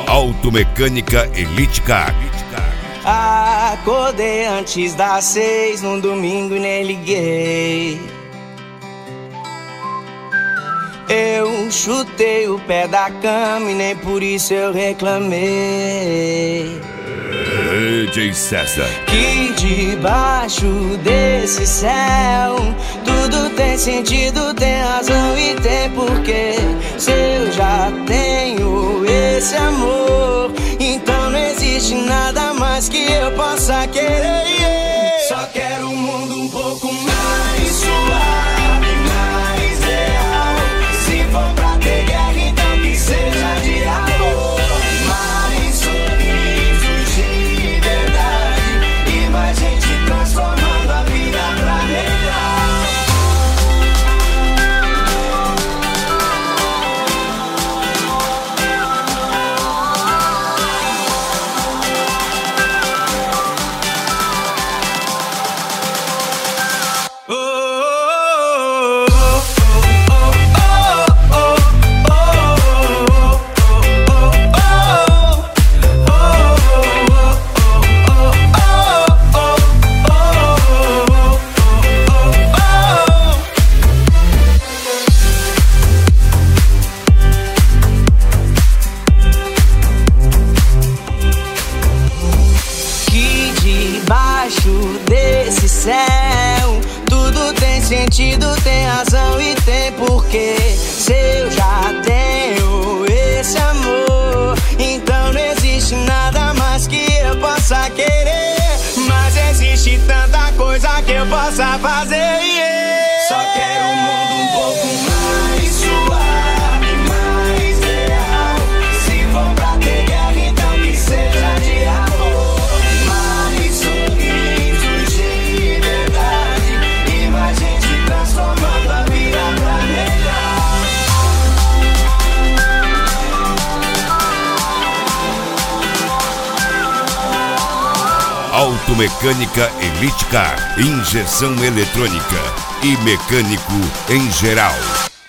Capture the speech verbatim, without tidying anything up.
Automecânica Elite Car. Acordei antes das seis num domingo e nem liguei. Eu chutei o pé da cama e nem por isso eu reclamei. D J César. Que debaixo desse céu tudo tem sentido, tem razão e tem porquê. Se eu já tenho esse amor, então não existe nada mais que eu possa querer. Só quero um mundo um pouco mais suave, mais real. Se for pra ter guerra, então que seja de amor. Mais sorrisos de verdade e mais gente transformando a vida pra melhor. Desse céu tudo tem sentido, tem razão e tem porquê. Se eu já tenho esse amor, então não existe nada mais que eu possa querer. Mas existe tanta coisa que eu possa fazer, yeah. Só quero um mundo um pouco mais suave, mais real. Se for pra ter guerra, então que seja de amor. Mais sorrisos de verdade e mais gente transformando a vida pra melhor. Automecânica Elite Car. Injeção eletrônica e mecânico em geral.